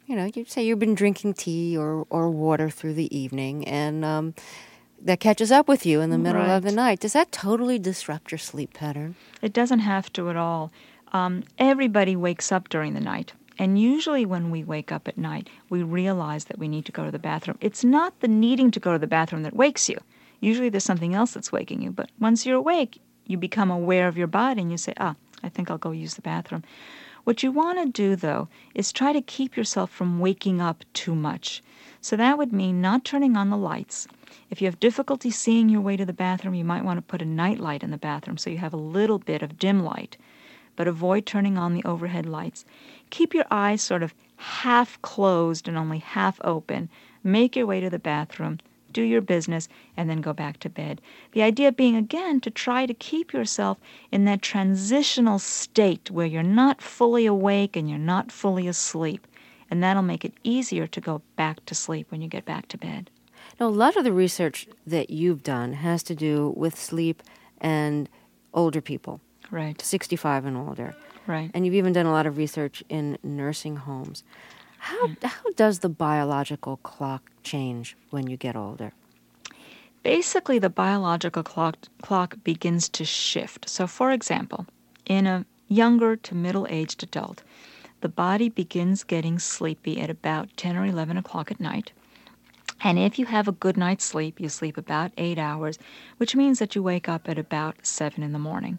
you say you've been drinking tea or water through the evening, and that catches up with you in the middle of the night. Does that totally disrupt your sleep pattern? It doesn't have to at all. Everybody wakes up during the night. And usually when we wake up at night, we realize that we need to go to the bathroom. It's not the needing to go to the bathroom that wakes you. Usually there's something else that's waking you. But once you're awake, you become aware of your body and you say, I think I'll go use the bathroom. What you want to do, though, is try to keep yourself from waking up too much. So that would mean not turning on the lights. If you have difficulty seeing your way to the bathroom, you might want to put a night light in the bathroom so you have a little bit of dim light. But avoid turning on the overhead lights. Keep your eyes sort of half closed and only half open. Make your way to the bathroom, do your business, and then go back to bed. The idea being, again, to try to keep yourself in that transitional state where you're not fully awake and you're not fully asleep. And that'll make it easier to go back to sleep when you get back to bed. Now, a lot of the research that you've done has to do with sleep and older people. Right. 65 and older. Right. And you've even done a lot of research in nursing homes. How does the biological clock change when you get older? Basically, the biological clock begins to shift. So, for example, in a younger to middle-aged adult, the body begins getting sleepy at about 10 or 11 o'clock at night. And if you have a good night's sleep, you sleep about 8 hours, which means that you wake up at about 7 in the morning.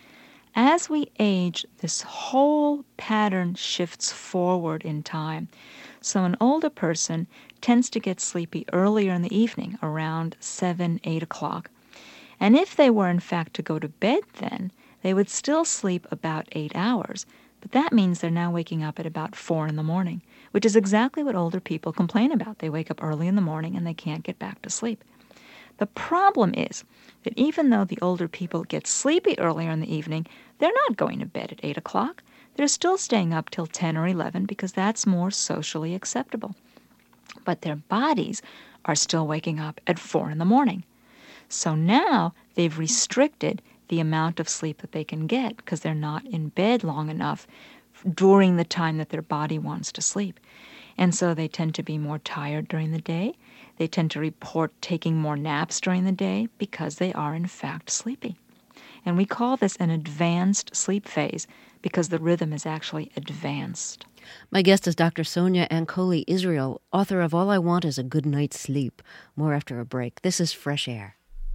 As we age, this whole pattern shifts forward in time. So an older person tends to get sleepy earlier in the evening, around 7, 8 o'clock. And if they were, in fact, to go to bed then, they would still sleep about 8 hours. But that means they're now waking up at about 4 in the morning, which is exactly what older people complain about. They wake up early in the morning and they can't get back to sleep. The problem is that even though the older people get sleepy earlier in the evening, they're not going to bed at 8 o'clock. They're still staying up till 10 or 11 because that's more socially acceptable. But their bodies are still waking up at 4 in the morning. So now they've restricted the amount of sleep that they can get because they're not in bed long enough during the time that their body wants to sleep. And so they tend to be more tired during the day. They tend to report taking more naps during the day because they are, in fact, sleepy. And we call this an advanced sleep phase because the rhythm is actually advanced. My guest is Dr. Sonia Ancoli Israel, author of All I Want Is a Good Night's Sleep. More after a break. This is Fresh Air.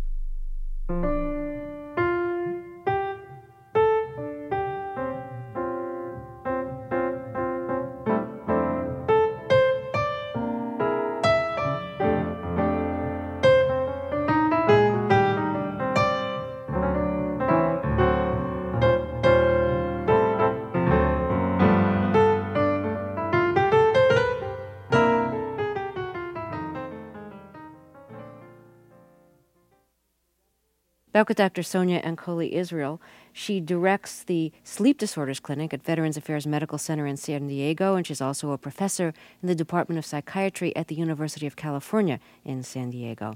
Back with Dr. Sonia Ancoli Israel. She directs the Sleep Disorders Clinic at Veterans Affairs Medical Center in San Diego, and she's also a professor in the Department of Psychiatry at the University of California in San Diego.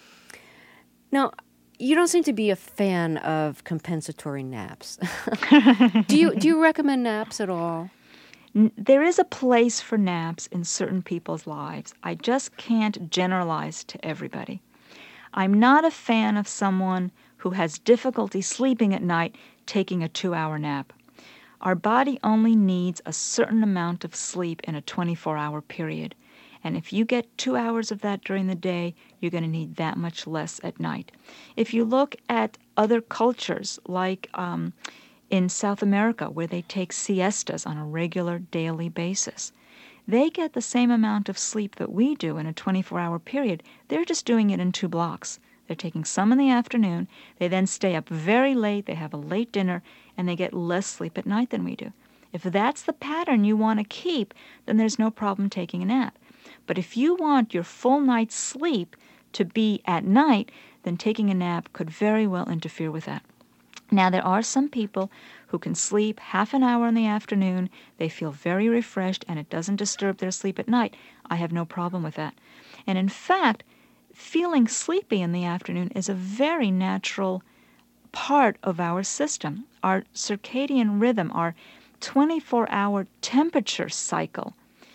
Now, you don't seem to be a fan of compensatory naps. Do you recommend naps at all? There is a place for naps in certain people's lives. I just can't generalize to everybody. I'm not a fan of someone who has difficulty sleeping at night taking a 2-hour nap. Our body only needs a certain amount of sleep in a 24-hour period. And if you get 2 hours of that during the day, you're going to need that much less at night. If you look at other cultures, like in South America, where they take siestas on a regular daily basis, they get the same amount of sleep that we do in a 24-hour period. They're just doing it in 2 blocks. They're taking some in the afternoon. They then stay up very late. They have a late dinner, and they get less sleep at night than we do. If that's the pattern you want to keep, then there's no problem taking a nap. But if you want your full night's sleep to be at night, then taking a nap could very well interfere with that. Now, there are some people who can sleep half an hour in the afternoon. They feel very refreshed, and it doesn't disturb their sleep at night. I have no problem with that. And in fact, feeling sleepy in the afternoon is a very natural part of our system. Our circadian rhythm, our 24-hour temperature cycle,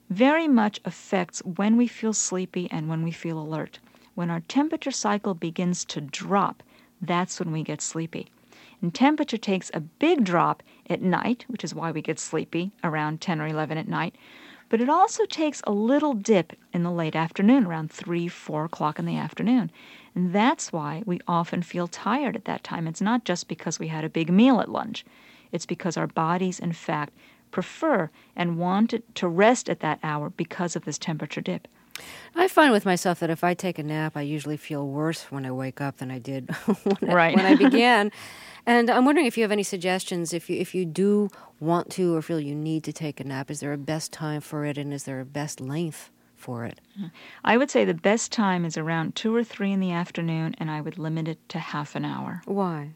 very much affects when we feel sleepy and when we feel alert. When our temperature cycle begins to drop, that's when we get sleepy. And temperature takes a big drop at night, which is why we get sleepy around 10 or 11 at night. But it also takes a little dip in the late afternoon, around 3, 4 o'clock in the afternoon. And that's why we often feel tired at that time. It's not just because we had a big meal at lunch. It's because our bodies, in fact, prefer and want to rest at that hour because of this temperature dip. I find with myself that if I take a nap, I usually feel worse when I wake up than I did when I began. And I'm wondering if you have any suggestions, if you do want to or feel you need to take a nap, is there a best time for it, and is there a best length for it? I would say the best time is around 2 or 3 in the afternoon, and I would limit it to half an hour. Why?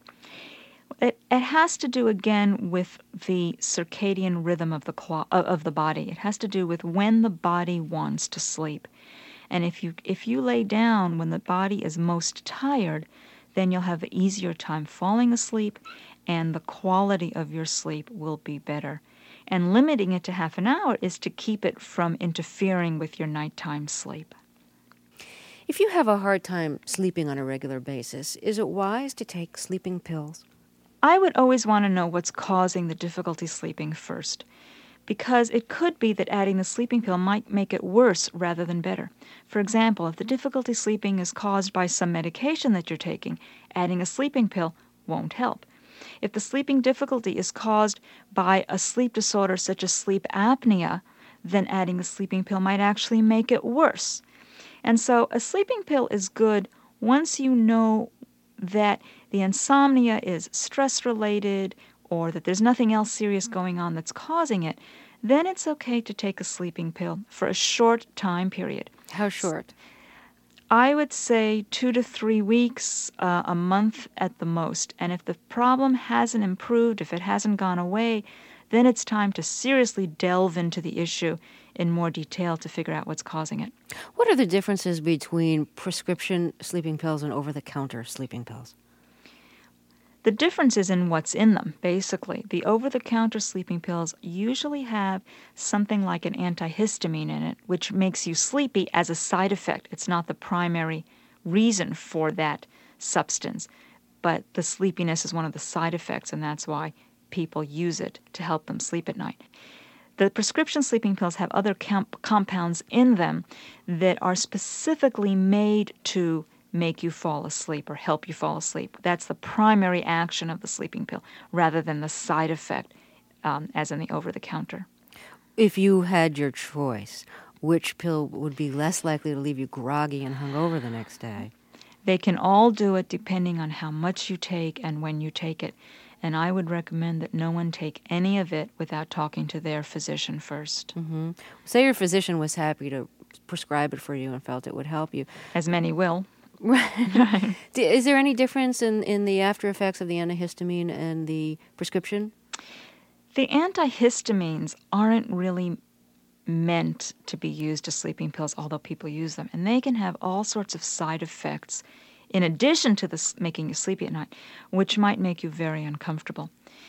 It has to do, again, with the circadian rhythm of the body. It has to do with when the body wants to sleep. And if you lay down when the body is most tired, then you'll have an easier time falling asleep, and the quality of your sleep will be better. And limiting it to half an hour is to keep it from interfering with your nighttime sleep. If you have a hard time sleeping on a regular basis, is it wise to take sleeping pills? I would always want to know what's causing the difficulty sleeping first, because it could be that adding the sleeping pill might make it worse rather than better. For example, if the difficulty sleeping is caused by some medication that you're taking, adding a sleeping pill won't help. If the sleeping difficulty is caused by a sleep disorder such as sleep apnea, then adding a sleeping pill might actually make it worse. And so a sleeping pill is good once you know that the insomnia is stress-related or that there's nothing else serious going on that's causing it. Then it's okay to take a sleeping pill for a short time period. How short? I would say 2 to 3 weeks, a month at the most. And if the problem hasn't improved, if it hasn't gone away, then it's time to seriously delve into the issue in more detail to figure out what's causing it. What are the differences between prescription sleeping pills and over-the-counter sleeping pills? The difference is in what's in them, basically. The over-the-counter sleeping pills usually have something like an antihistamine in it, which makes you sleepy as a side effect. It's not the primary reason for that substance, but the sleepiness is one of the side effects, and that's why people use it to help them sleep at night. The prescription sleeping pills have other compounds in them that are specifically made to make you fall asleep or help you fall asleep. That's the primary action of the sleeping pill, rather than the side effect, as in the over-the-counter. If you had your choice, which pill would be less likely to leave you groggy and hungover the next day? They can all do it depending on how much you take and when you take it. And I would recommend that no one take any of it without talking to their physician first. Mm-hmm. Say your physician was happy to prescribe it for you and felt it would help you. As many will. Right. Is there any difference in the after effects of the antihistamine and the prescription? The antihistamines aren't really meant to be used as sleeping pills, although people use them. And they can have all sorts of side effects in addition to making you sleepy at night, which might make you very uncomfortable.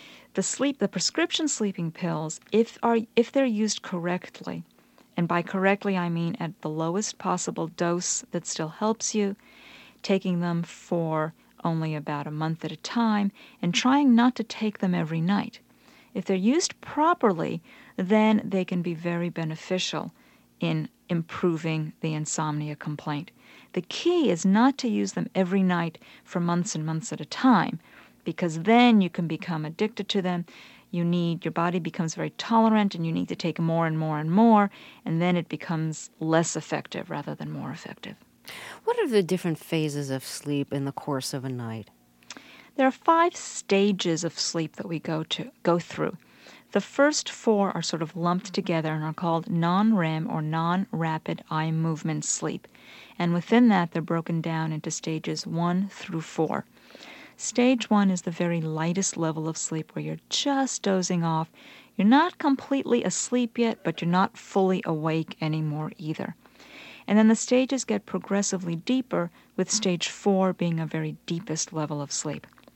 The prescription sleeping pills, if they're used correctly, and by correctly I mean at the lowest possible dose that still helps you, taking them for only about a month at a time, and trying not to take them every night. If they're used properly, then they can be very beneficial in improving the insomnia complaint. The key is not to use them every night for months and months at a time, because then you can become addicted to them. Your body becomes very tolerant, and you need to take more and more and more, and then it becomes less effective rather than more effective. What are the different phases of sleep in the course of a night? There are 5 stages of sleep that we go through. The first 4 are sort of lumped together and are called non-REM or non-rapid eye movement sleep. And within that, they're broken down into stages 1 through 4. Stage 1 is the very lightest level of sleep where you're just dozing off. You're not completely asleep yet, but you're not fully awake anymore either. And then the stages get progressively deeper, with stage 4 being a very deepest level of sleep.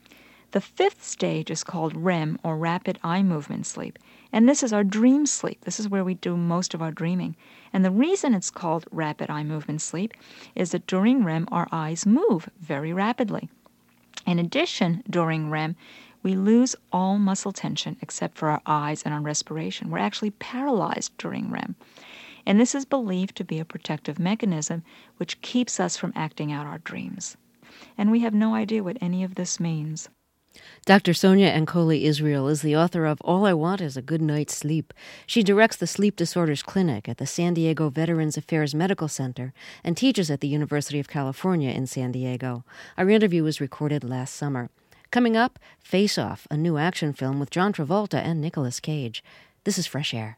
The fifth stage is called REM, or rapid eye movement sleep. And this is our dream sleep. This is where we do most of our dreaming. And the reason it's called rapid eye movement sleep is that during REM, our eyes move very rapidly. In addition, during REM, we lose all muscle tension except for our eyes and our respiration. We're actually paralyzed during REM. And this is believed to be a protective mechanism which keeps us from acting out our dreams. And we have no idea what any of this means. Dr. Sonia Ancoli Israel is the author of All I Want Is a Good Night's Sleep. She directs the Sleep Disorders Clinic at the San Diego Veterans Affairs Medical Center and teaches at the University of California in San Diego. Our interview was recorded last summer. Coming up, Face Off, a new action film with John Travolta and Nicolas Cage. This is Fresh Air.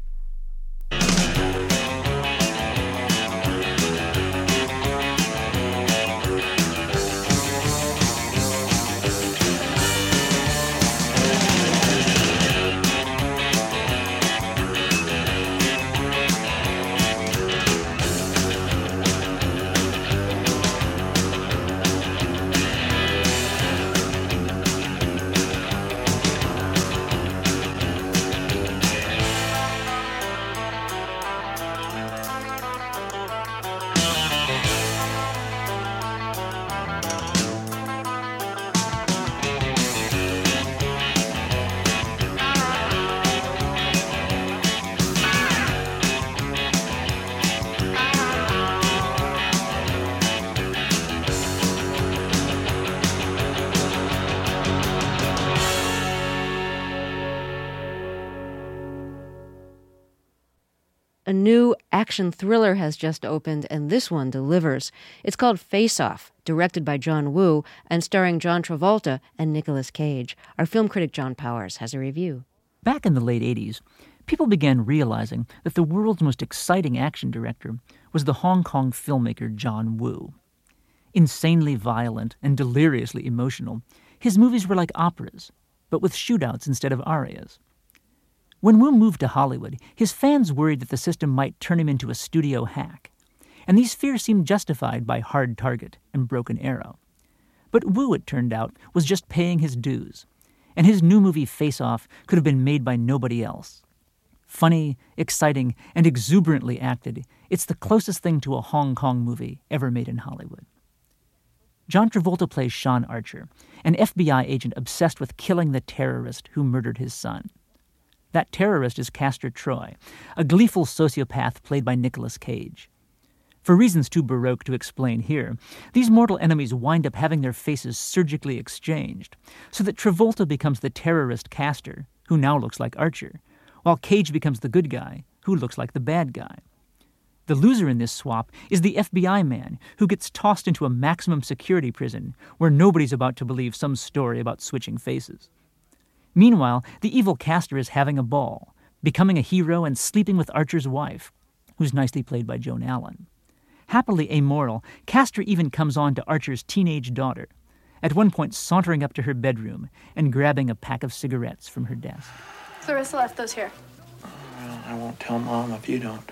A new action thriller has just opened, and this one delivers. It's called Face Off, directed by John Woo and starring John Travolta and Nicolas Cage. Our film critic John Powers has a review. Back in the late 80s, people began realizing that the world's most exciting action director was the Hong Kong filmmaker John Woo. Insanely violent and deliriously emotional, his movies were like operas, but with shootouts instead of arias. When Woo moved to Hollywood, his fans worried that the system might turn him into a studio hack, and these fears seemed justified by Hard Target and Broken Arrow. But Woo, it turned out, was just paying his dues, and his new movie Face Off could have been made by nobody else. Funny, exciting, and exuberantly acted, it's the closest thing to a Hong Kong movie ever made in Hollywood. John Travolta plays Sean Archer, an FBI agent obsessed with killing the terrorist who murdered his son. That terrorist is Castor Troy, a gleeful sociopath played by Nicolas Cage. For reasons too baroque to explain here, these mortal enemies wind up having their faces surgically exchanged, so that Travolta becomes the terrorist Castor, who now looks like Archer, while Cage becomes the good guy, who looks like the bad guy. The loser in this swap is the FBI man, who gets tossed into a maximum security prison where nobody's about to believe some story about switching faces. Meanwhile, the evil Castor is having a ball, becoming a hero and sleeping with Archer's wife, who's nicely played by Joan Allen. Happily amoral, Castor even comes on to Archer's teenage daughter, at one point sauntering up to her bedroom and grabbing a pack of cigarettes from her desk. Clarissa left those here. Well, I won't tell Mom if you don't.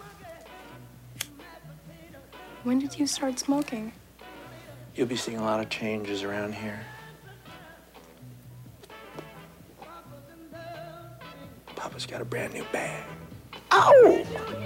When did you start smoking? You'll be seeing a lot of changes around here. Papa's got a brand new bag. Ow!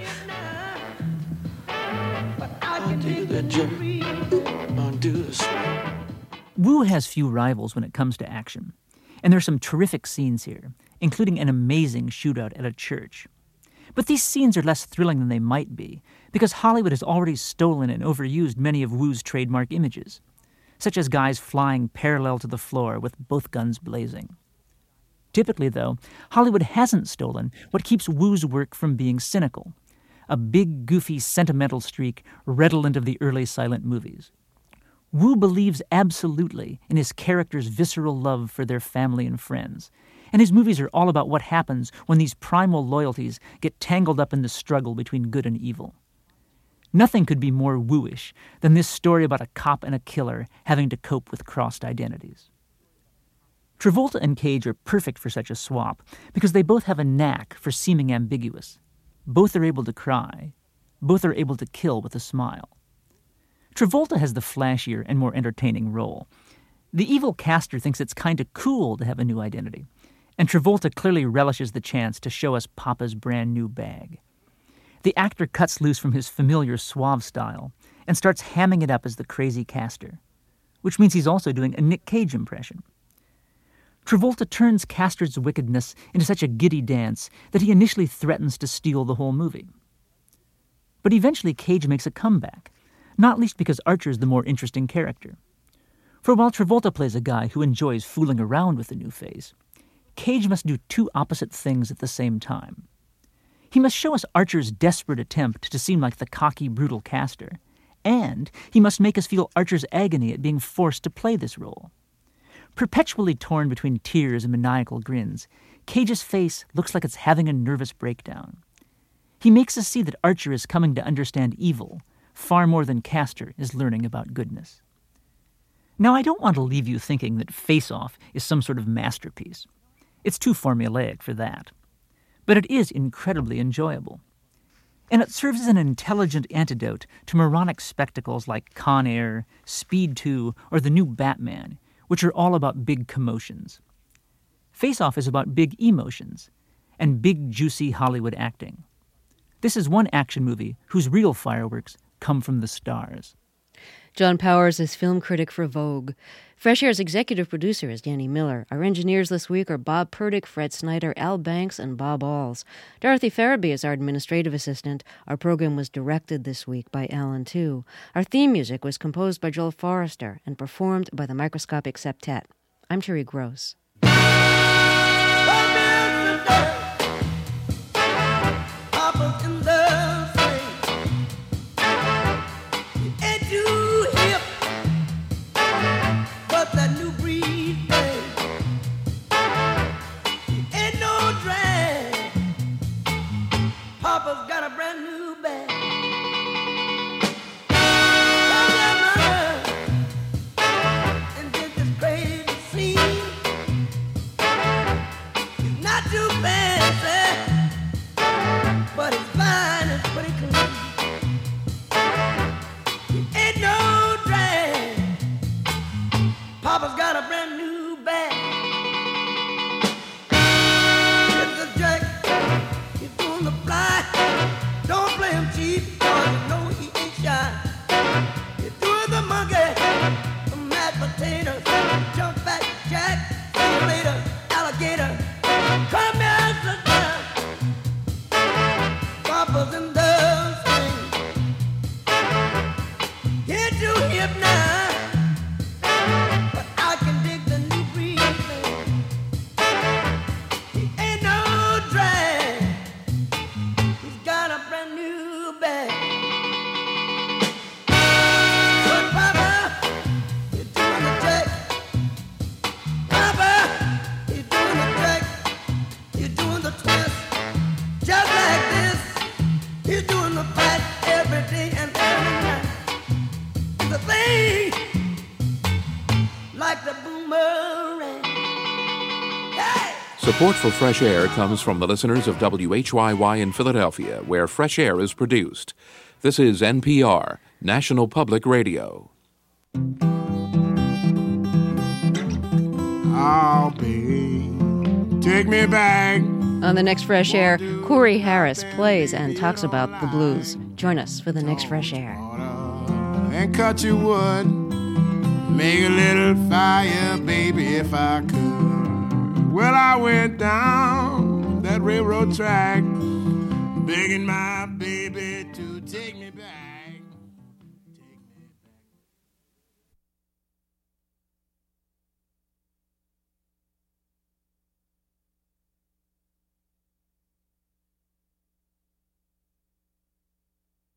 I'll do the jerk. I'll do the swing. Woo has few rivals when it comes to action, and there's some terrific scenes here, including an amazing shootout at a church. But these scenes are less thrilling than they might be, because Hollywood has already stolen and overused many of Woo's trademark images, such as guys flying parallel to the floor with both guns blazing. Typically, though, Hollywood hasn't stolen what keeps Woo's work from being cynical, a big, goofy, sentimental streak redolent of the early silent movies. Woo believes absolutely in his characters' visceral love for their family and friends, and his movies are all about what happens when these primal loyalties get tangled up in the struggle between good and evil. Nothing could be more Woo-ish than this story about a cop and a killer having to cope with crossed identities. Travolta and Cage are perfect for such a swap because they both have a knack for seeming ambiguous. Both are able to cry. Both are able to kill with a smile. Travolta has the flashier and more entertaining role. The evil caster thinks it's kind of cool to have a new identity, and Travolta clearly relishes the chance to show us Papa's brand new bag. The actor cuts loose from his familiar suave style and starts hamming it up as the crazy caster, which means he's also doing a Nick Cage impression. Travolta turns Caster's wickedness into such a giddy dance that he initially threatens to steal the whole movie. But eventually Cage makes a comeback, not least because Archer's the more interesting character. For while Travolta plays a guy who enjoys fooling around with the new face, Cage must do two opposite things at the same time. He must show us Archer's desperate attempt to seem like the cocky, brutal caster, and he must make us feel Archer's agony at being forced to play this role. Perpetually torn between tears and maniacal grins, Cage's face looks like it's having a nervous breakdown. He makes us see that Archer is coming to understand evil far more than Caster is learning about goodness. Now, I don't want to leave you thinking that Face Off is some sort of masterpiece. It's too formulaic for that. But it is incredibly enjoyable. And it serves as an intelligent antidote to moronic spectacles like Con Air, Speed 2, or the new Batman, which are all about big commotions. Face Off is about big emotions and big, juicy Hollywood acting. This is one action movie whose real fireworks come from the stars. John Powers is film critic for Vogue. Fresh Air's executive producer is Danny Miller. Our engineers this week are Bob Purdick, Fred Snyder, Al Banks, and Bob Alls. Dorothy Farabee is our administrative assistant. Our program was directed this week by Alan Tu. Our theme music was composed by Joel Forrester and performed by the Microscopic Septet. I'm Terry Gross. Papa's got a brand new bag. And did this crazy scene. He's not too fancy, but his mind is pretty clean. He ain't no drag. Papa's got a brand new bag. It's a jack. He's doing the fly. Don't play him cheap, cause you know he ain't shy. He's doing the monkey, the mashed potatoes, jump back jack, see you later, alligator. Come here, sister. Papa's in the swing. Get you hip now, but I can dig the new breed thing. He ain't no drag. He's got a brand new bag. But Papa, you're doing the jack. Papa, you're doing the jack. You're doing the twist. Just like this. He's doing the pat every day and every night. The thing like the boomerang. Hey! Support for Fresh Air comes from the listeners of WHYY in Philadelphia, where Fresh Air is produced. This is NPR, National Public Radio. Oh, babe, take me back. On the next Fresh Air, Corey Harris plays and talks about the blues. Join us for the next Fresh Air. And cut your wood, make a little fire, baby, if I could. Well, I went down that railroad track, begging my baby to take me back.